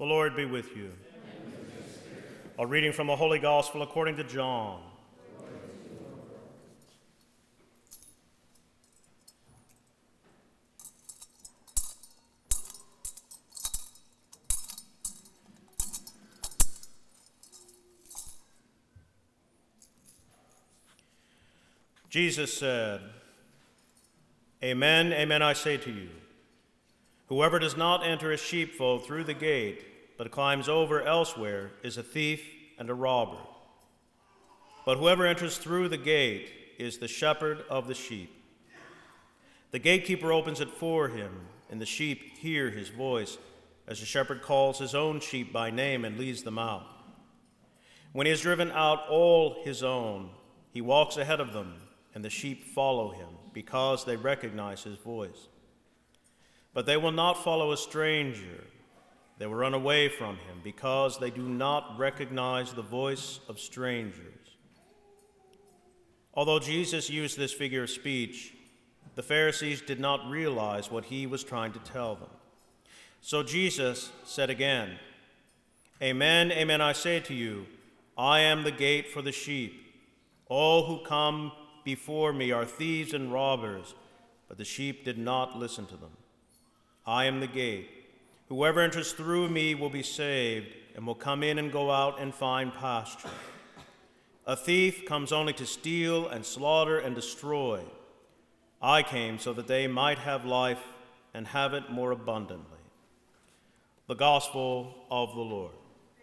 The Lord be with you. A reading from the Holy Gospel according to John. Jesus said, "Amen, amen, I say to you, whoever does not enter a sheepfold through the gate, but climbs over elsewhere, is a thief and a robber. But whoever enters through the gate is the shepherd of the sheep. The gatekeeper opens it for him, and the sheep hear his voice, as the shepherd calls his own sheep by name and leads them out. When he has driven out all his own, he walks ahead of them, and the sheep follow him, because they recognize his voice. But they will not follow a stranger. They will run away from him, because they do not recognize the voice of strangers." Although Jesus used this figure of speech, the Pharisees did not realize what he was trying to tell them. So Jesus said again, "Amen, amen, I say to you, I am the gate for the sheep. All who come before me are thieves and robbers, but the sheep did not listen to them. I am the gate. Whoever enters through me will be saved and will come in and go out and find pasture. A thief comes only to steal and slaughter and destroy. I came so that they might have life and have it more abundantly." The Gospel of the Lord.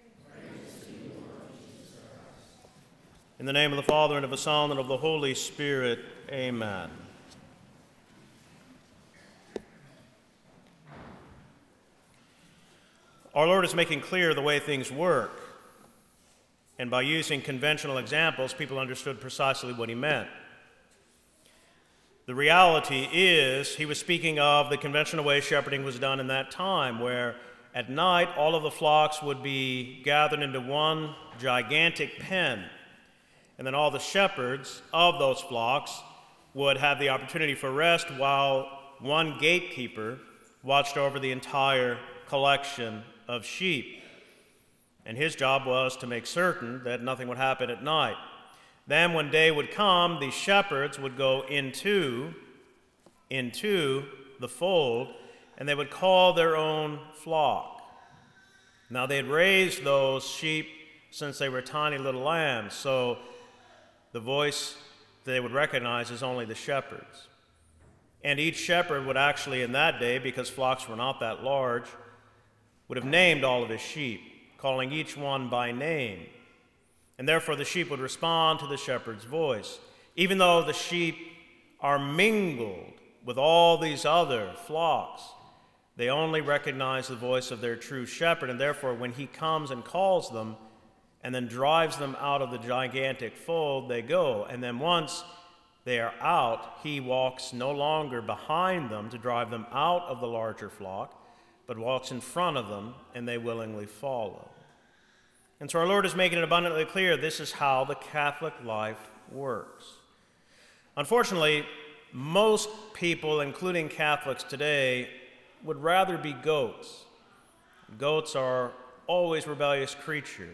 In the name of the Father, and of the Son, and of the Holy Spirit, amen. Our Lord is making clear the way things work, and by using conventional examples, people understood precisely what he meant. The reality is, he was speaking of the conventional way shepherding was done in that time, where at night all of the flocks would be gathered into one gigantic pen. And then all the shepherds of those flocks would have the opportunity for rest while one gatekeeper watched over the entire collection of sheep. And his job was to make certain that nothing would happen at night. Then when day would come, the shepherds would go into the fold, and they would call their own flock. Now they had raised those sheep since they were tiny little lambs, so the voice they would recognize is only the shepherd's. And each shepherd would actually, in that day, because flocks were not that large, would have named all of his sheep, calling each one by name. And therefore the sheep would respond to the shepherd's voice. Even though the sheep are mingled with all these other flocks, they only recognize the voice of their true shepherd, and therefore when he comes and calls them, and then drives them out of the gigantic fold, they go. And then once they are out, he walks no longer behind them to drive them out of the larger flock, but walks in front of them, and they willingly follow. And so our Lord is making it abundantly clear this is how the Catholic life works. Unfortunately, most people, including Catholics today, would rather be goats. Goats are always rebellious creatures.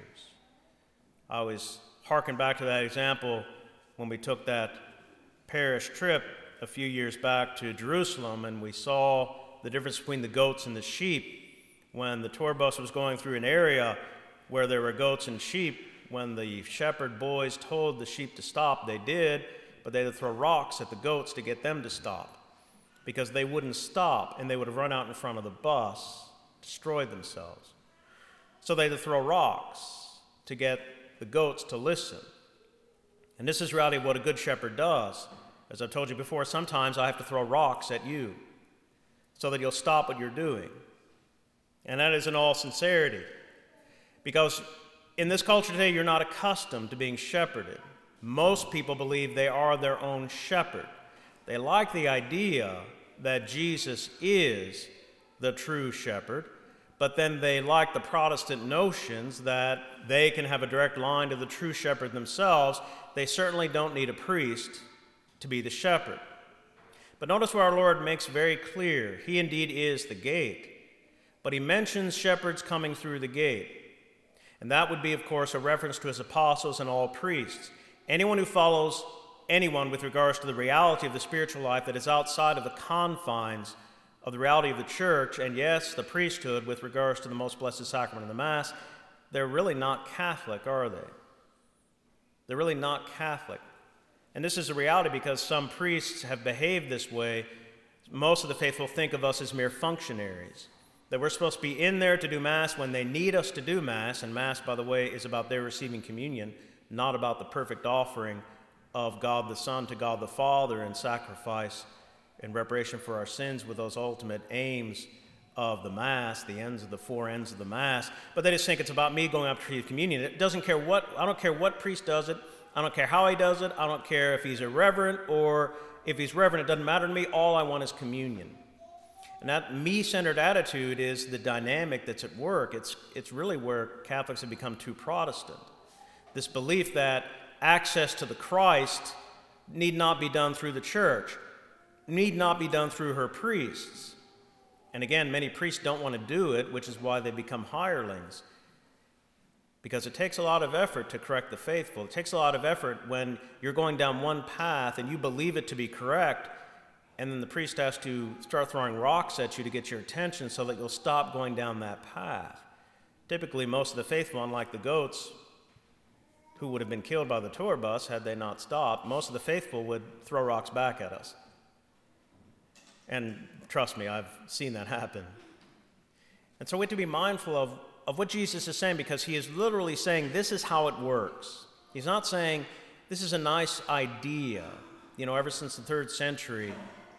I always hearken back to that example when we took that parish trip a few years back to Jerusalem, and we saw the difference between the goats and the sheep. When the tour bus was going through an area where there were goats and sheep, when the shepherd boys told the sheep to stop, they did, but they had to throw rocks at the goats to get them to stop, because they wouldn't stop, and they would have run out in front of the bus, destroyed themselves. So they had to throw rocks to get the goats to listen. And this is really what a good shepherd does. As I've told you before, sometimes I have to throw rocks at you so that you'll stop what you're doing. And that is in all sincerity. Because in this culture today, you're not accustomed to being shepherded. Most people believe they are their own shepherd. They like the idea that Jesus is the true shepherd, but then they like the Protestant notions that they can have a direct line to the true shepherd themselves. They certainly don't need a priest to be the shepherd. But notice what our Lord makes very clear. He indeed is the gate. But he mentions shepherds coming through the gate. And that would be, of course, a reference to his apostles and all priests. Anyone who follows anyone with regards to the reality of the spiritual life that is outside of the confines of the reality of the church, and yes, the priesthood with regards to the most blessed sacrament of the Mass, they're really not Catholic, are they? They're really not Catholic. And this is a reality because some priests have behaved this way. Most of the faithful think of us as mere functionaries, that we're supposed to be in there to do Mass when they need us to do Mass, and Mass, by the way, is about their receiving communion, not about the perfect offering of God the Son to God the Father in sacrifice in reparation for our sins with those ultimate aims of the Mass, the ends of the four ends of the Mass. But they just think it's about me going up to receive communion. I don't care what priest does it. I don't care how he does it. I don't care if he's irreverent or if he's reverent. It doesn't matter to me. All I want is communion. And that me-centered attitude is the dynamic that's at work. It's really where Catholics have become too Protestant. This belief that access to the Christ need not be done through the church, need not be done through her priests. And again, many priests don't want to do it, which is why they become hirelings. Because it takes a lot of effort to correct the faithful. It takes a lot of effort when you're going down one path and you believe it to be correct, and then the priest has to start throwing rocks at you to get your attention so that you'll stop going down that path. Typically, most of the faithful, unlike the goats, who would have been killed by the tour bus had they not stopped, most of the faithful would throw rocks back at us. And trust me, I've seen that happen. And so we have to be mindful of what Jesus is saying, because he is literally saying this is how it works. He's not saying this is a nice idea. You know, ever since the 3rd century,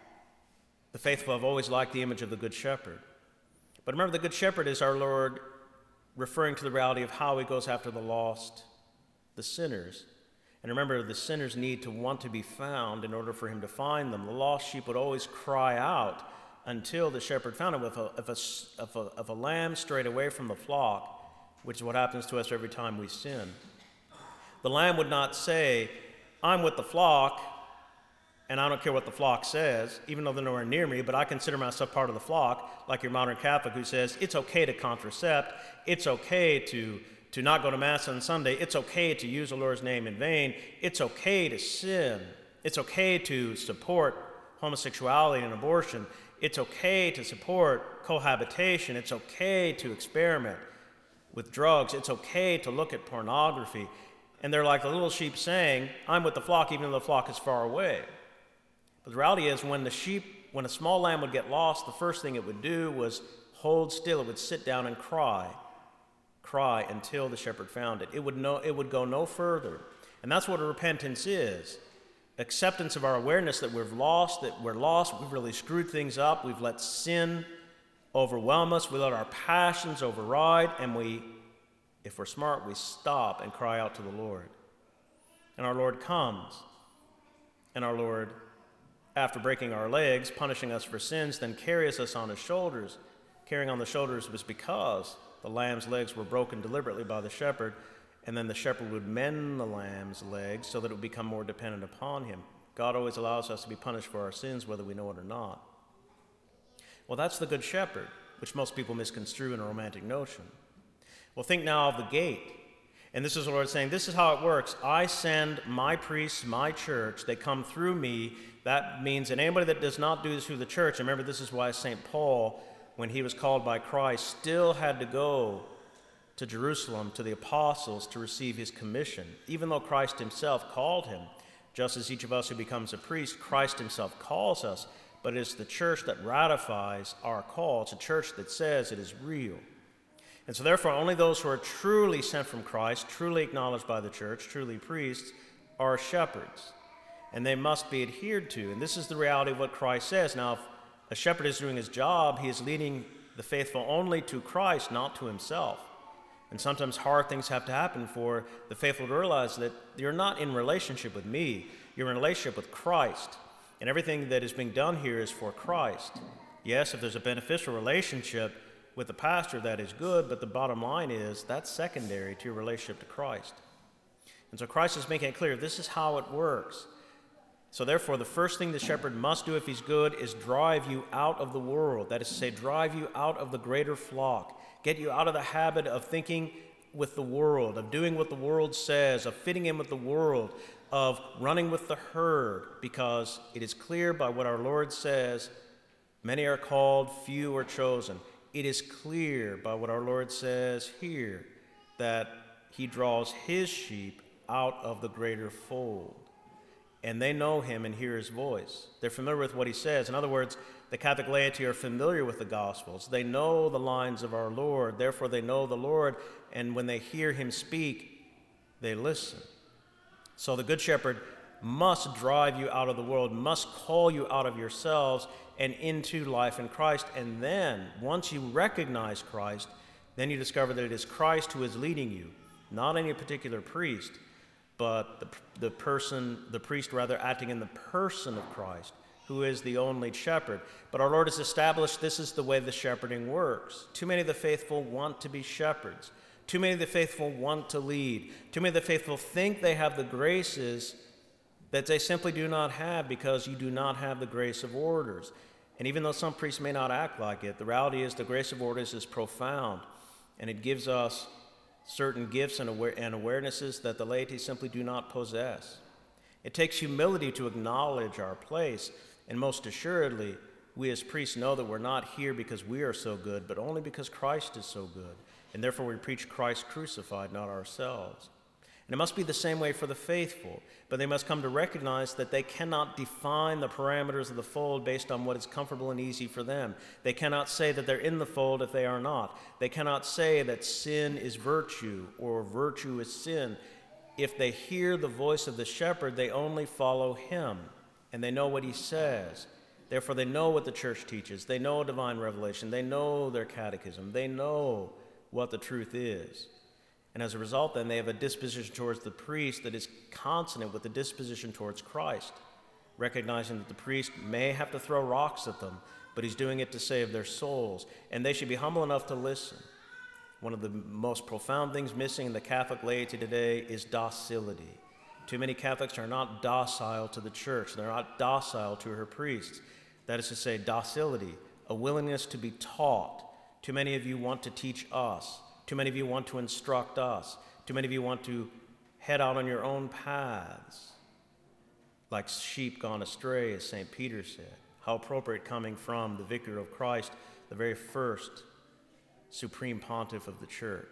the faithful have always liked the image of the Good Shepherd. But remember, the Good Shepherd is our Lord referring to the reality of how he goes after the lost, the sinners. And remember, the sinners need to want to be found in order for him to find them. The lost sheep would always cry out until the shepherd found him. If a lamb strayed away from the flock, which is what happens to us every time we sin, the lamb would not say, I'm with the flock, and I don't care what the flock says, even though they're nowhere near me, but I consider myself part of the flock, like your modern Catholic who says, it's okay to contracept, it's okay to not go to Mass on Sunday, it's okay to use the Lord's name in vain, it's okay to sin, it's okay to support homosexuality and abortion, it's okay to support cohabitation, it's okay to experiment with drugs, it's okay to look at pornography. And they're like the little sheep saying, I'm with the flock even though the flock is far away. But the reality is when a small lamb would get lost, the first thing it would do was hold still. It would sit down and cry until the shepherd found it. It would go no further. And that's what a repentance is. Acceptance of our awareness that we're lost, we've really screwed things up, we've let sin overwhelm us, we let our passions override, and if we're smart, we stop and cry out to the Lord. And our Lord comes, and our Lord, after breaking our legs, punishing us for sins, then carries us on his shoulders. Carrying on the shoulders was because the lamb's legs were broken deliberately by the shepherd, and then the shepherd would mend the lamb's legs so that it would become more dependent upon him. God always allows us to be punished for our sins, whether we know it or not. Well, that's the Good Shepherd, which most people misconstrue in a romantic notion. Well, think now of the gate. And this is the Lord saying, this is how it works. I send my priests, my church. They come through me. That means that anybody that does not do this through the church, and remember, this is why St. Paul, when he was called by Christ, still had to go to Jerusalem, to the apostles, to receive his commission, even though Christ himself called him. Just as each of us who becomes a priest, Christ himself calls us, but it's the church that ratifies our call. It's a church that says it is real. And so therefore, only those who are truly sent from Christ, truly acknowledged by the church, truly priests, are shepherds. And they must be adhered to. And this is the reality of what Christ says. Now, if a shepherd is doing his job, he is leading the faithful only to Christ, not to himself. And sometimes hard things have to happen for the faithful to realize that you're not in relationship with me. You're in relationship with Christ. And everything that is being done here is for Christ. Yes, if there's a beneficial relationship with the pastor, that is good, but the bottom line is that's secondary to your relationship to Christ. And so Christ is making it clear, this is how it works. So therefore, the first thing the shepherd must do if he's good is drive you out of the world. That is to say, drive you out of the greater flock. Get you out of the habit of thinking with the world, of doing what the world says, of fitting in with the world, of running with the herd, because it is clear by what our Lord says, many are called, few are chosen. It is clear by what our Lord says here that he draws his sheep out of the greater fold. And they know him and hear his voice. They're familiar with what he says. In other words, the Catholic laity are familiar with the Gospels. They know the lines of our Lord. Therefore, they know the Lord. And when they hear him speak, they listen. So the Good Shepherd must drive you out of the world, must call you out of yourselves and into life in Christ. And then, once you recognize Christ, then you discover that it is Christ who is leading you, not any particular priest, but the priest acting in the person of Christ, who is the only shepherd. But our Lord has established this is the way the shepherding works. Too many of the faithful want to be shepherds. Too many of the faithful want to lead. Too many of the faithful think they have the graces that they simply do not have because you do not have the grace of orders. And even though some priests may not act like it, the reality is the grace of orders is profound, and it gives us certain gifts and awarenesses that the laity simply do not possess. It takes humility to acknowledge our place, and most assuredly, we as priests know that we're not here because we are so good, but only because Christ is so good, and therefore we preach Christ crucified, not ourselves. And it must be the same way for the faithful, but they must come to recognize that they cannot define the parameters of the fold based on what is comfortable and easy for them. They cannot say that they're in the fold if they are not. They cannot say that sin is virtue or virtue is sin. If they hear the voice of the shepherd, they only follow him, and they know what he says. Therefore, they know what the church teaches. They know divine revelation. They know their catechism. They know what the truth is. And as a result, then, they have a disposition towards the priest that is consonant with the disposition towards Christ, recognizing that the priest may have to throw rocks at them, but he's doing it to save their souls, and they should be humble enough to listen. One of the most profound things missing in the Catholic laity today is docility. Too many Catholics are not docile to the church. They're not docile to her priests. That is to say, docility, a willingness to be taught. Too many of you want to teach us. Too many of you want to instruct us. Too many of you want to head out on your own paths, like sheep gone astray, as St. Peter said. How appropriate coming from the vicar of Christ, the very first supreme pontiff of the church.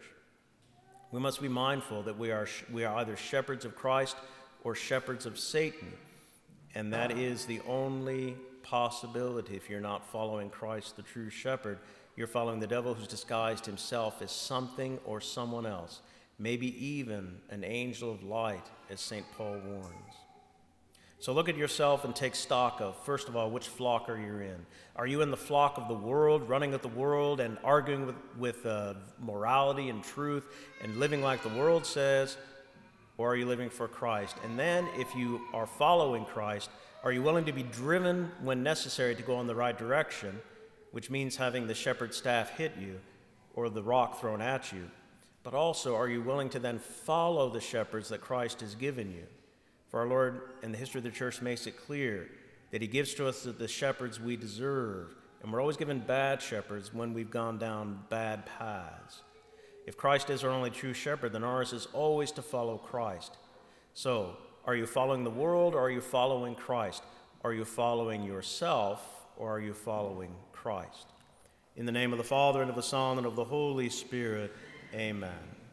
We must be mindful that we are either shepherds of Christ or shepherds of Satan, and that is the only possibility. If you're not following Christ, the true shepherd, you're following the devil who's disguised himself as something or someone else, maybe even an angel of light, as St. Paul warns. So look at yourself and take stock of, first of all, which flock are you in? Are you in the flock of the world, running with the world and arguing with morality and truth and living like the world says, or are you living for Christ? And then if you are following Christ, are you willing to be driven when necessary to go in the right direction, which means having the shepherd's staff hit you or the rock thrown at you? But also, are you willing to then follow the shepherds that Christ has given you? For our Lord and the history of the church makes it clear that he gives to us the shepherds we deserve, and we're always given bad shepherds when we've gone down bad paths. If Christ is our only true shepherd, then ours is always to follow Christ. So, are you following the world or are you following Christ? Are you following yourself or are you following Christ? In the name of the Father, and of the Son, and of the Holy Spirit, amen.